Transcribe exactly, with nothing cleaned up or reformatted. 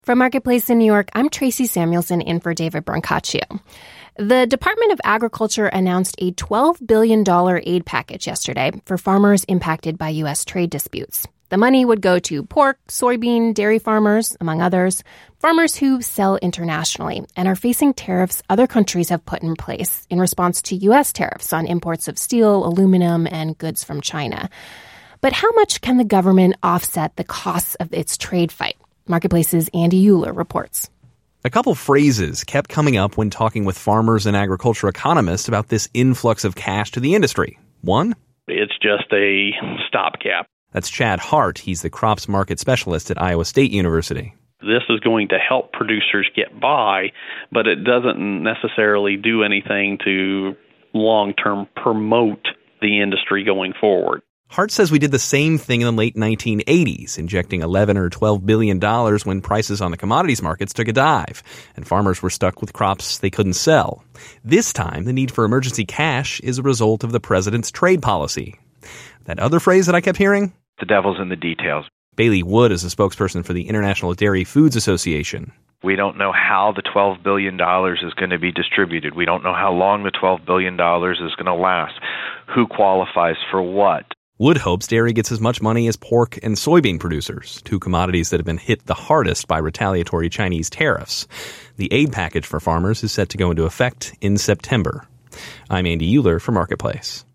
From Marketplace in New York, I'm Tracy Samuelson in for David Brancaccio. The Department of Agriculture announced a twelve billion dollars aid package yesterday for farmers impacted by U S trade disputes. The money would go to pork, soybean, dairy farmers, among others, farmers who sell internationally and are facing tariffs other countries have put in place in response to U S tariffs on imports of steel, aluminum, and goods from China. But how much can the government offset the costs of its trade fight? Marketplace's Andy Uhler reports. A couple phrases kept coming up when talking with farmers and agriculture economists about this influx of cash to the industry. One? It's just a stopgap. That's Chad Hart. He's the crops market specialist at Iowa State University. This is going to help producers get by, but it doesn't necessarily do anything to long-term promote the industry going forward. Hart says we did the same thing in the late nineteen eighties, injecting eleven or twelve billion dollars when prices on the commodities markets took a dive, and farmers were stuck with crops they couldn't sell. This time, the need for emergency cash is a result of the president's trade policy. That other phrase that I kept hearing? The devil's in the details. Bailey Wood is a spokesperson for the International Dairy Foods Association. We don't know how the twelve billion dollars is going to be distributed. We don't know how long the twelve billion dollars is going to last. Who qualifies for what? Wood hopes dairy gets as much money as pork and soybean producers, two commodities that have been hit the hardest by retaliatory Chinese tariffs. The aid package for farmers is set to go into effect in September. I'm Andy Uhler for Marketplace.